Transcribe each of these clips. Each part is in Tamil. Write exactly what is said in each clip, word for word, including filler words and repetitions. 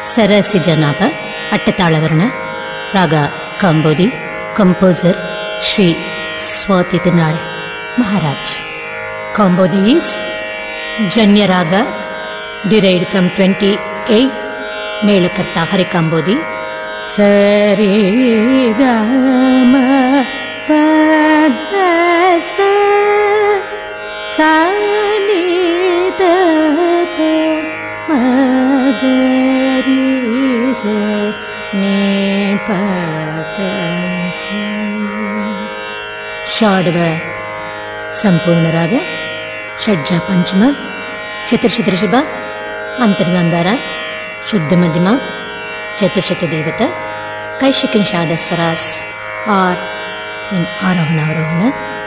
ಸರಸಿ ಜನಾಭ ಅಟ್ಟತಾಳವರ್ಣ ರಾಗ Kambhoji composer Shri Swathi Thirunal Maharaj. Kambhoji is janya raga derived from twenty-eight melakarta ಹರಿ ಕಾಂಬೋದಿ. ಸರಿ ಗ ಮ ಪದ ಸ ಸಾ ನಿ ದ ಪ ಮ ಗ ರಿ ಸ ನಿ ಪ ದ ಸ. ಷಾಡ್ವ ಸಂಪೂರ್ಣ ರಾಗ, ಷಡ್ಜ ಪಂಚಮ, ಚತುರ್ಶತ ಋಷಭ, ಅಂತರ್ಗಂಧಾರ, ಶುದ್ಧ ಮಧ್ಯಮ, ಚತುರ್ಶತ ದೇವತ, ಕೈಶಿಕಿನ್ ಸ್ವರಾಸ್ ಆರ್ ಇನ್ ಆರೋಹಣ ಅವರೋಹಣ.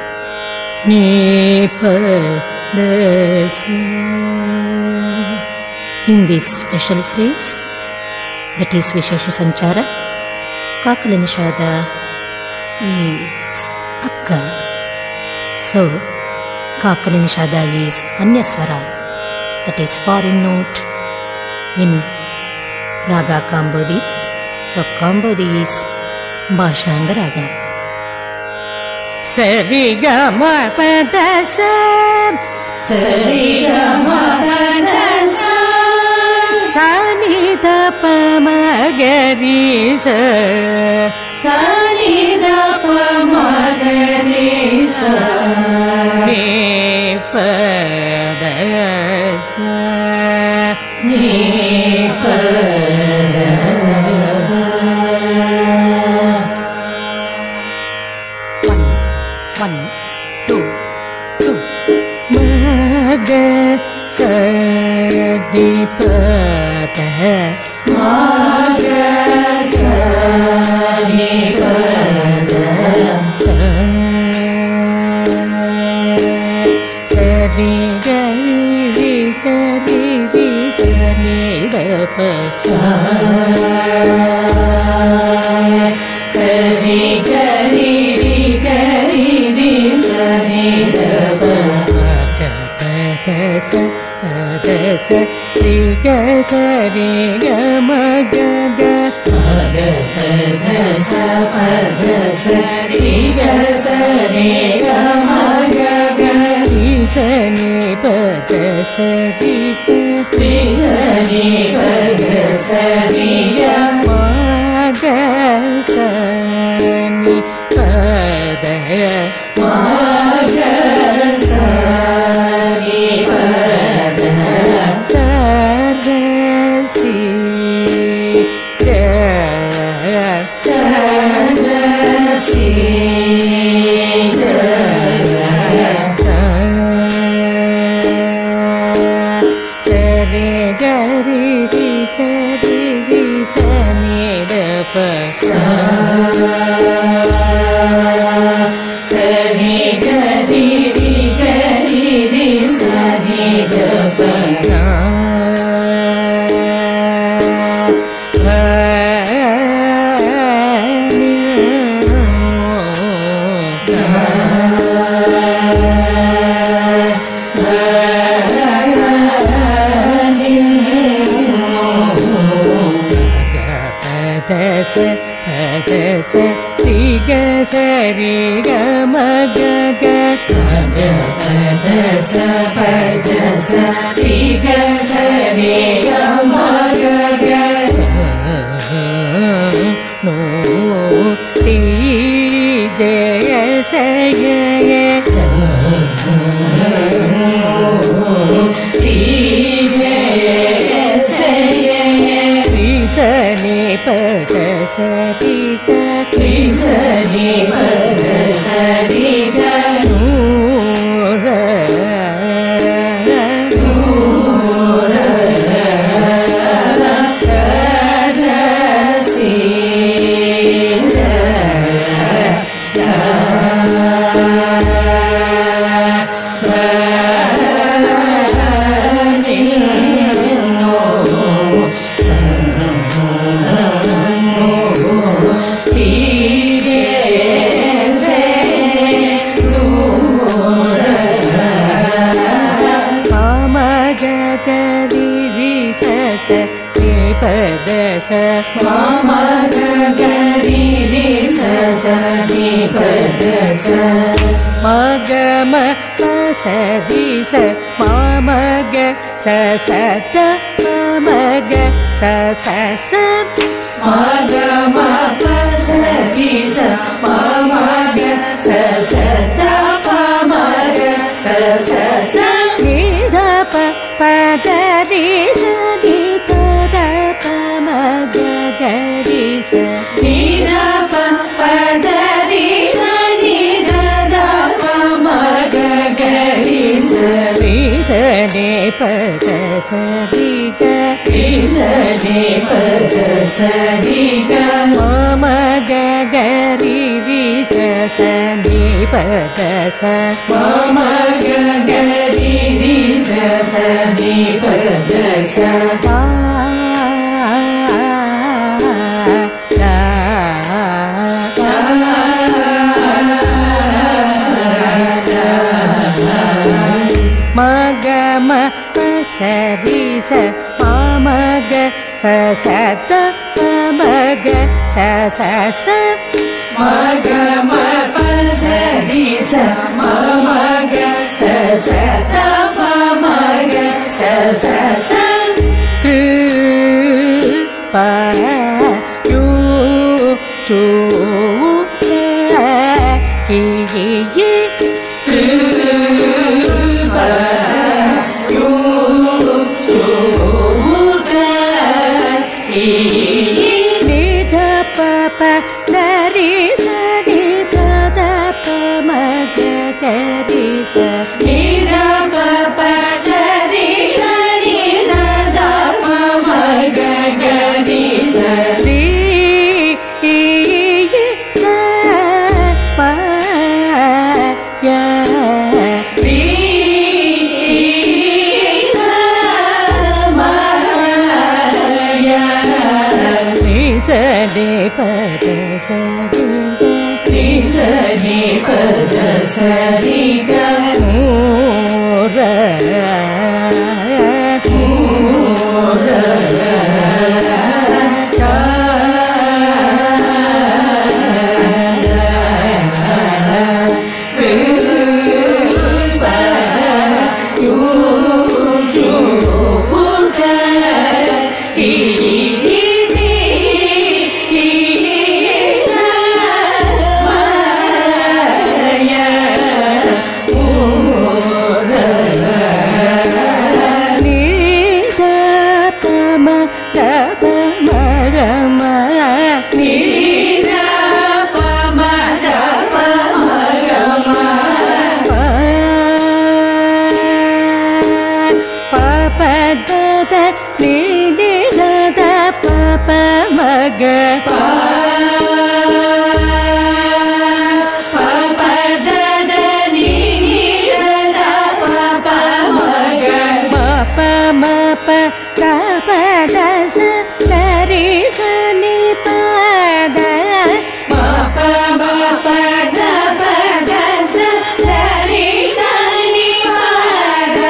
In this special phrase, that is Vishesha Sanchara, Kakala Nishada is Akka. So, Kakala Nishada is Anyaswara, that is foreign note in Raga Kambodi. So, Kambodi is Bhashanga Raga. Sari ga ma pa da sa, sari ga ma pa da sa, sa ni da pa ma ga ri sa, sa ni da pa ma ga ri sa, ni pa da sa, ni pa da sa. One, two, two. Ma ga sa di pa da, ma ga sa di pa da, sa ri ga ri ga ri ri sa ni da pa sa, sa ri ga ri ri ga ri ri sa ni da pa ga ga sa ga sa ri ga sa ri ga ma ga ga ma ga ga sa pa ga sa ri ga sa ri ga ma ga ga ri sa ni pa ga sa ri ga ri sa ni pa ga sa ri ga ma ga sa ni pa da ma ga sa ni pa da ta re si ga sa ga si ga sa sa re ga ri ri ga ri ri sa ni da pa sa, sa ni ga ri ri ga ri ri sa ni da pa ga. sa ri ga sa ri ga ma ga ga ma ga pa da sa pa da sa ri ga sa ri ga ma ga ga no ti jaya sa ya ya ti jaya sa ya ya ri sa ni pa da sa ri ga ri sa ni pa da sa ri ga nu ra nu ra sa ja si ra sa ba ni no ti se nu ra pa ma ga ga ri ri sa sa ni பத ச மம க ரி ரி ச ச நீ பத ச மக ம ப ச ரி ச மம க ச ச த மம க ச ச ச மக ம ப ச ரி ச மம க ச ச த மம க ச ச ச நீ த ப ப க ரி ச நீ த த ப ம க க ரி ச நீ த ப ப க ரி ச நீ த த ப ம க க ரி ச ரி ச நீ ப த ச ரி க ரி ச நீ ப த ச ரி க ம க க ரி ரி ச ச நீ ப த ச ம க க ரி ரி ச ச நீ ப த ச ம க ம ப ச ரி ச ம க ச ச த ம க ச ச ச ம க ம ப ச ரி ச ம க ச ச த ம க ச ச ச க்ரு ப யு சு கி யி க்ரு ப யு சு கி நி த ப ப த ரி ச நி த த ப ம க க ரி ச நி த ப ப த ரி ச நி த த ப ம க க ரி ச ரி ச ப ய ரி ச ம ய ரி ச நி ப த ச ரி ச நி ப த ச ரி க மு ர மு ர ச ரு ப யு சு க கி க ப ப ப த த நீ நீ த த ப ப ம க ம ப ம ப த ப த ச த ரி ச நி ப த ம ப ம ப த ப த ச த ரி ச நி ப த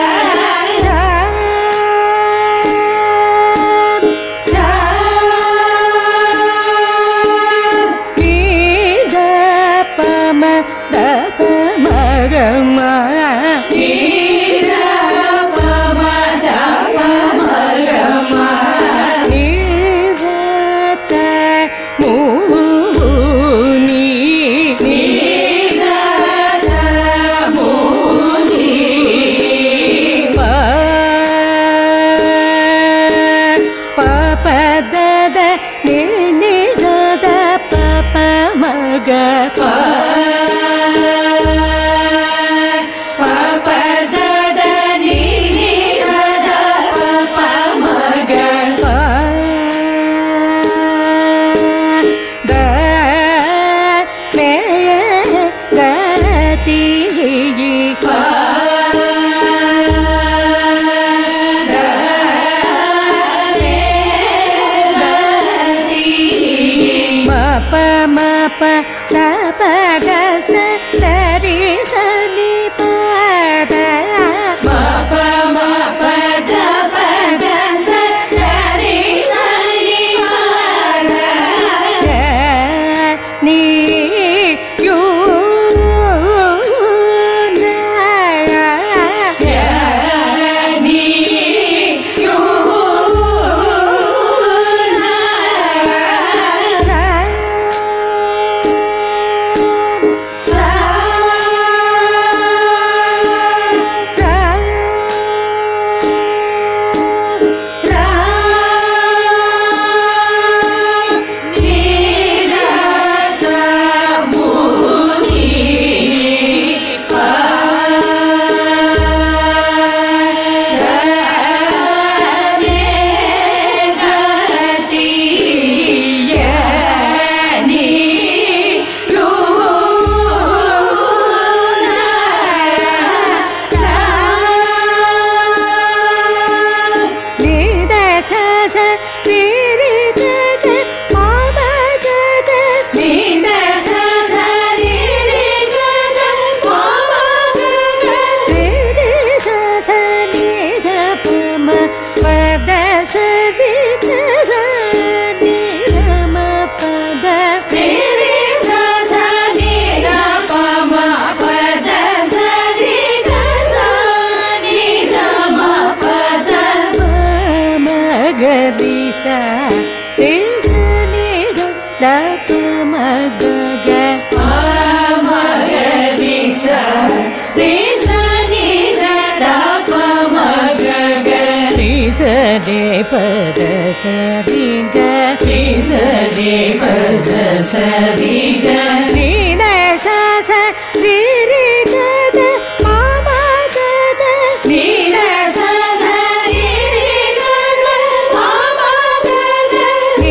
சரி பத சரிக ஸ்ரீ சரி பத சரிக நீத ச ஸ்ரீ கத மாமா கத நீத ச ஸ்ரீ கத மாமா கத நீ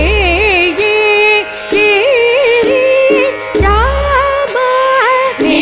ஈ ராமா நீ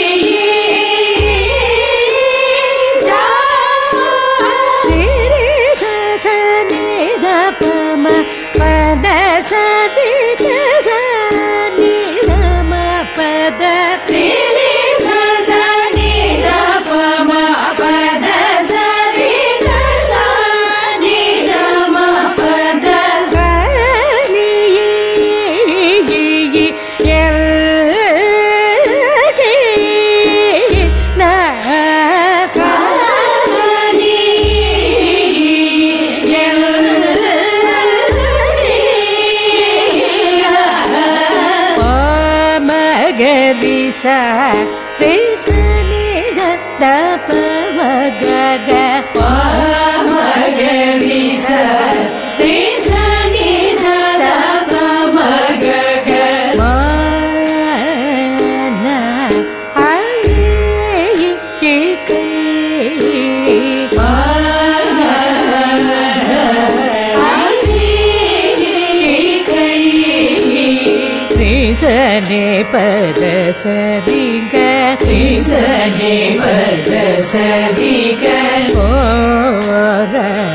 பத சரிக ஸ்ரீ சரி பத சரிக ஓர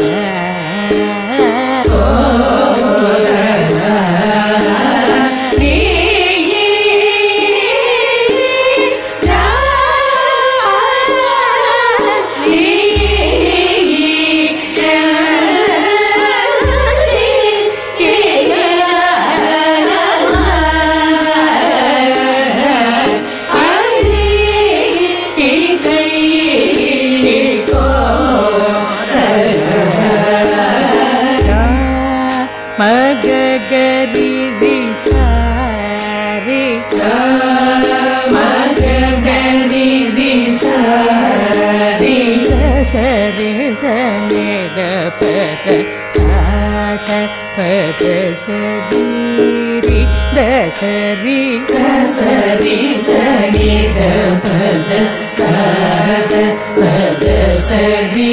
சரி சரி சரி பத ச பத சரி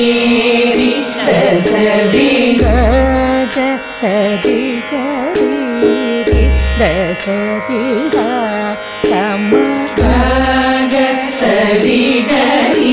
சரி கத சரி கரி சரி சம கக சரி கரி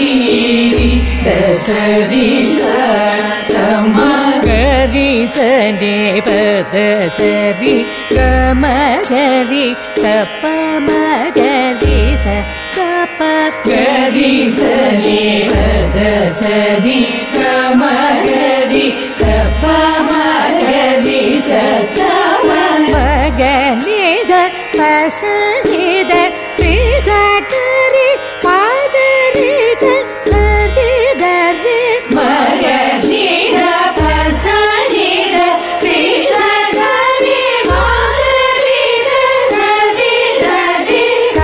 சரி சம கரி சரி பத சரி கம கரி சப்ப மகரி சப்ப கரி சரி பத சரி கம கரி சப்ப மகரி சப்ப மகனித பசனித பிசகரி பாதரித சரிதரி மகனித பசனித பிசகரி பாதரித சரிதரி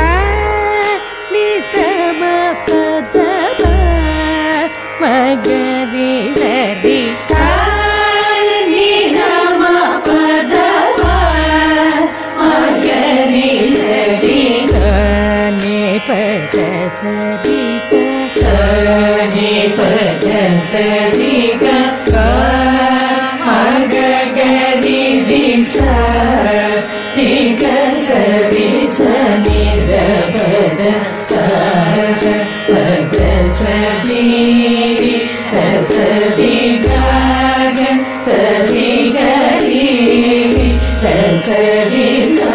நிதம பதம மகரி சரி பத சரிக சனி பத சரிக மக கரி திச திக சரி சனி பத ச பத சரி சரி க சரி கரி சரி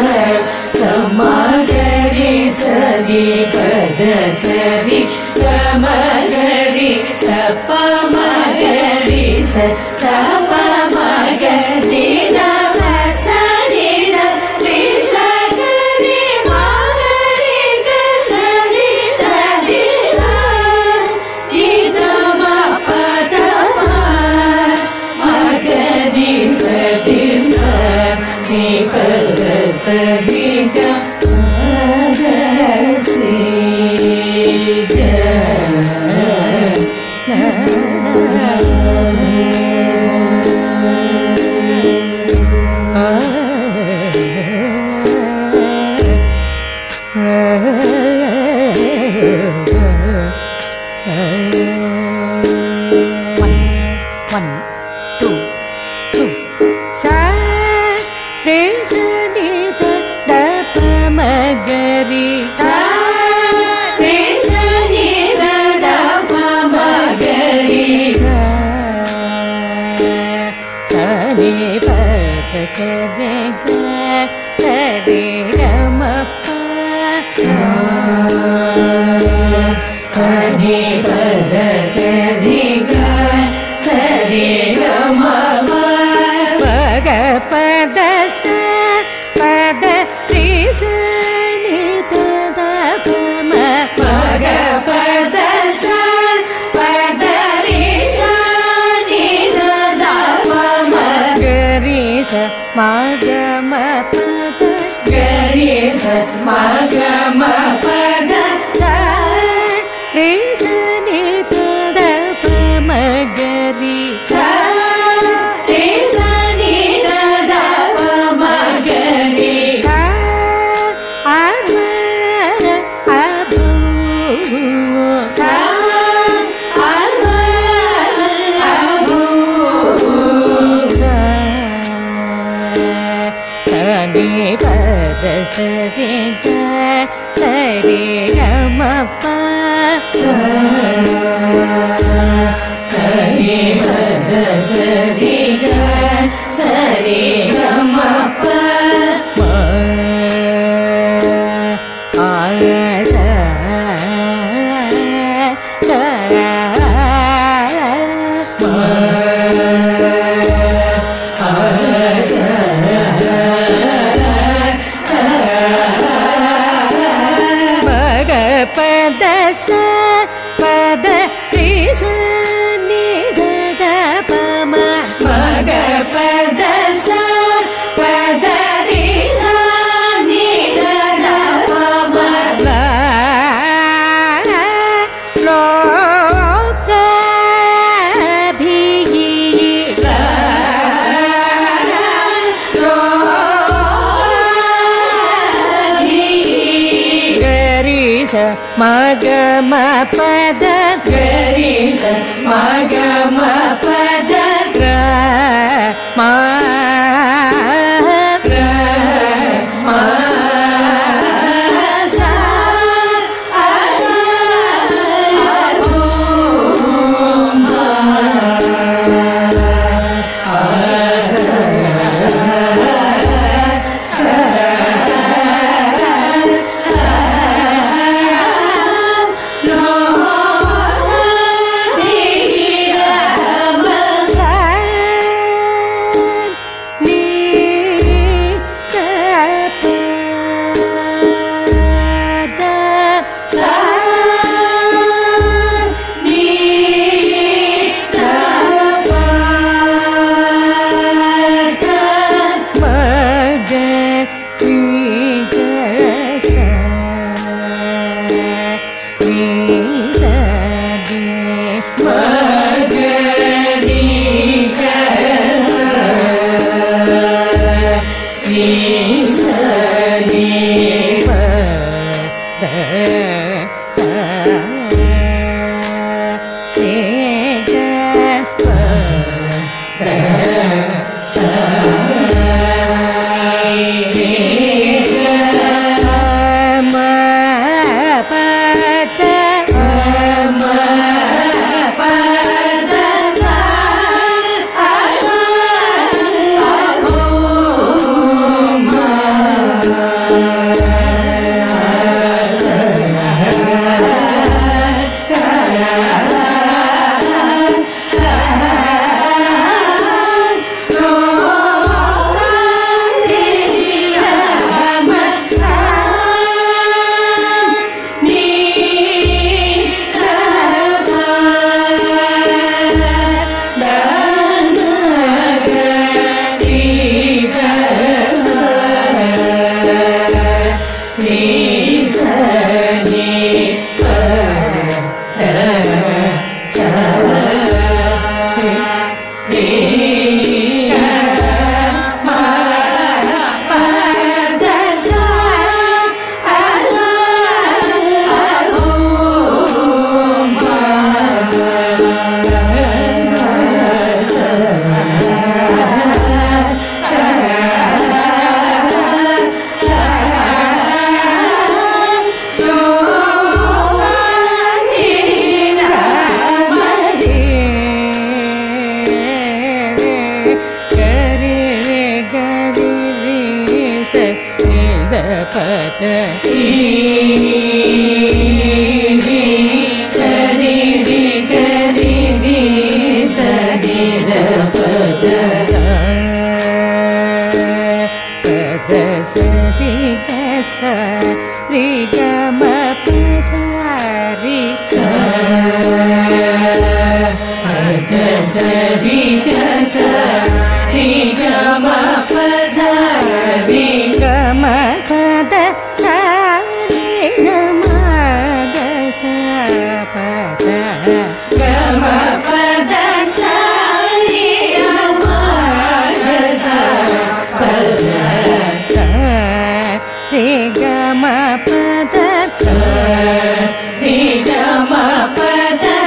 சமகரி சரி பத சரி கமகரி சப்ப மகரி சப்ப மகரி நவ சரி சரி சரி மகரி சரி சரி இதம பதம மகரி சரி சரி பத சரி க சரி க சரி கமப்ப சரி பத சரி க சரி கமப்ப பத ச பத ரி ச நி த த ப ம மக பத ச பத ரி ச நி த த ப ம ல லோ க பி ல லோ மக ம பத கரி ச மக ம பத ர ம ர ம ச அ ரு ம அ ச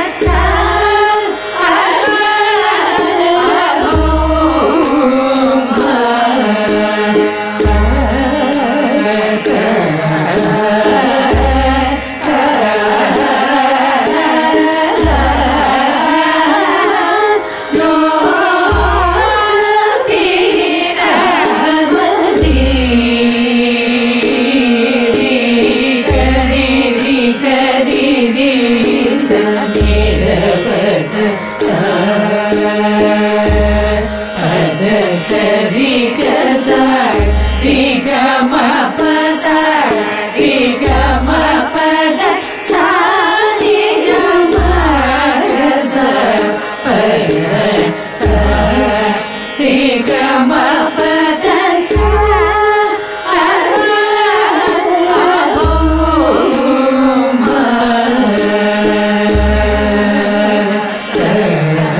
Om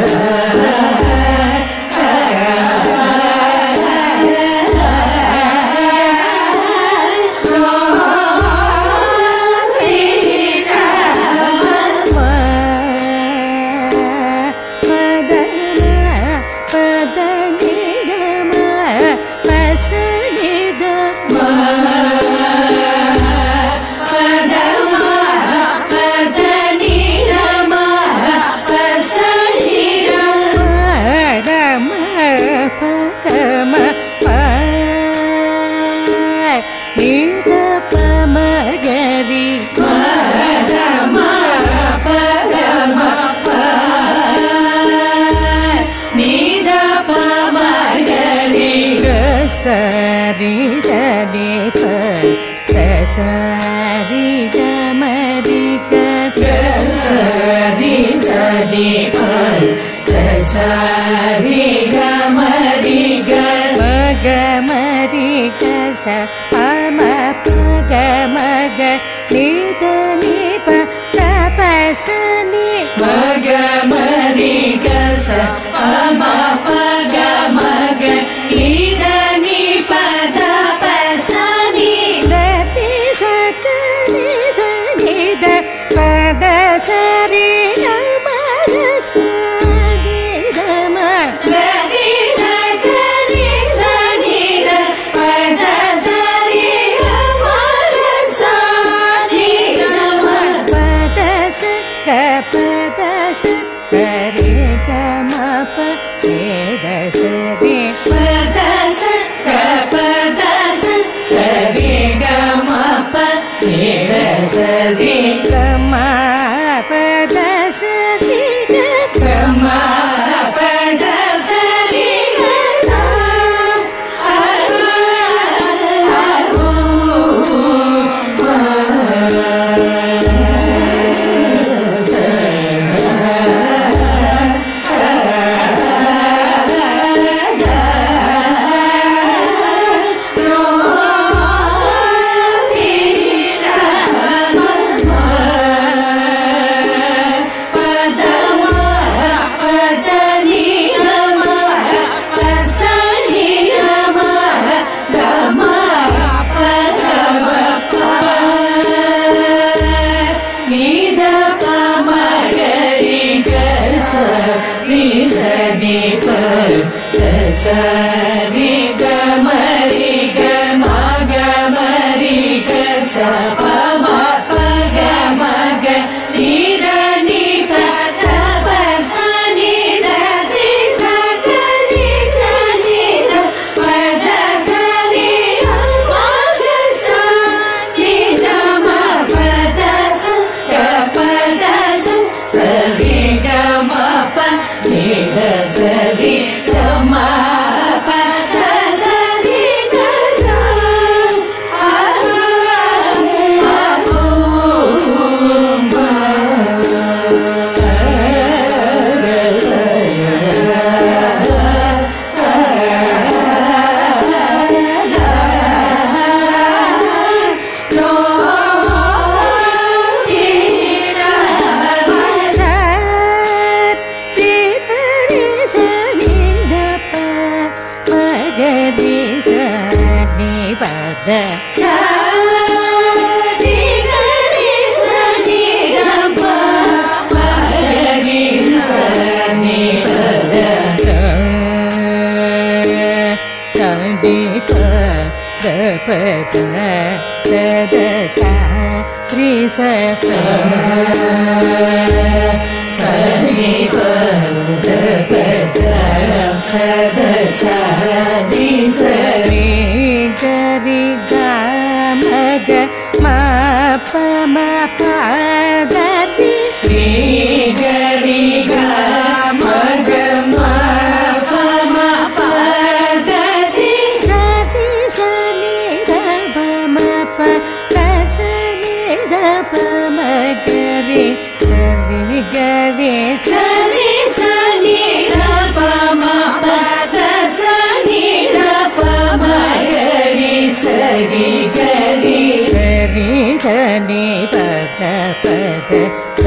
Sari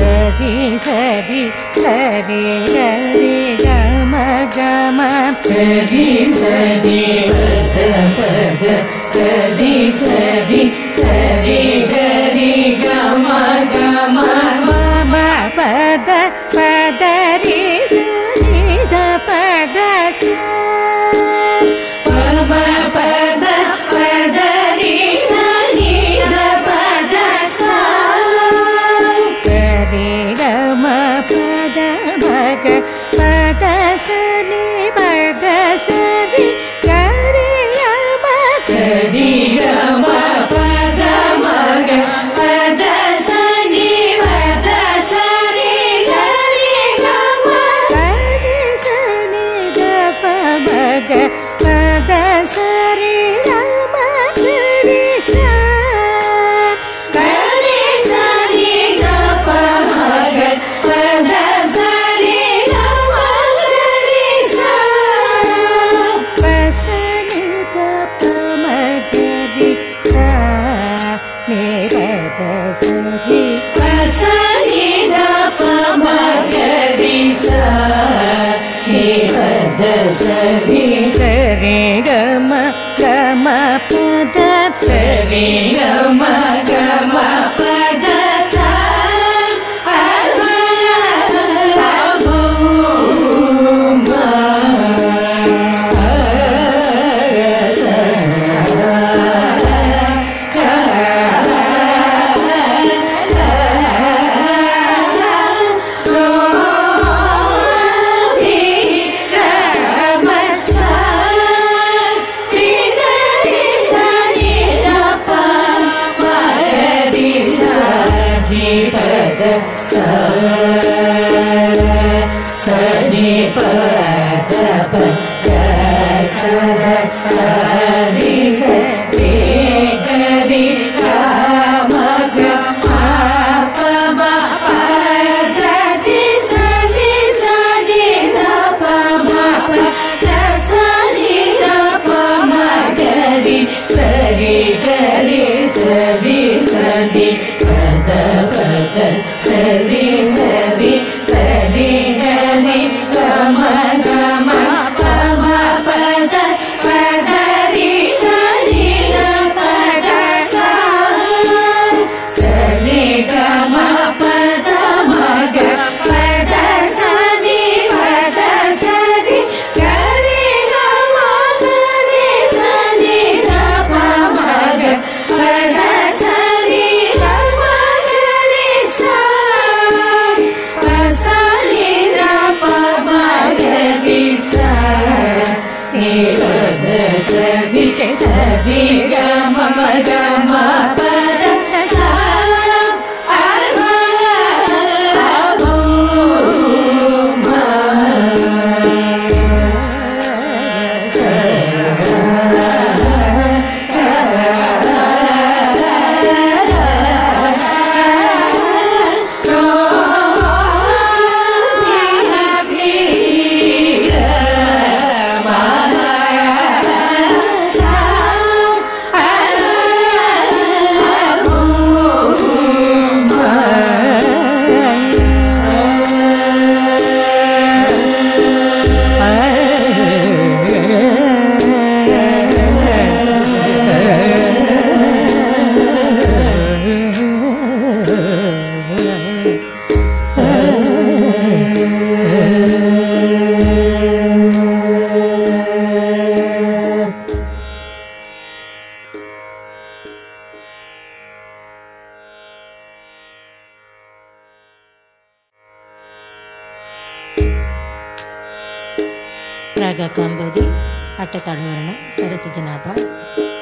சரி சரி சரி கரி கம கம சரி சரி பத பத சரி சரி சரி கரி கம கம மம பத பத ரி சரி த பத ச மம பத பத ரி சரி த பத ச கரி கம பத மக பத சனி பத சரி கரி கம கரி கம பத மக பத சனி பத சரி கரி கம கரி சனி த பமக பத சரி கம கரி ச கரி சனி த பமக பத சரி கம கரி ச பசனி த பமகரி ச நே பத சரி பசனி த பமகரி ச நே பத சரி சரி கம கம பத சரி கம கம பத ச சனி பத பத சரி சரி கரி கம கம பம பத ரி சனி சனி த பம பத சனி த பம கரி சரி கரி சரி சனி பத பத சரி சரி சரி கரி கம கம பம பத பத ரி சனி த பத ச சரி கம பத மக பத சனி பத சரி கரி கம கரி சனி த பமக பத சரி கம கரி ச பசனி த பமகரி ச நே பத சரி சரி கம கம பத ச ರಾಗ ಕಾಂಬೋದಿ ಅಟ್ಟತಾಳು ವರ್ಣ ಸರಸಿಜನಾಭ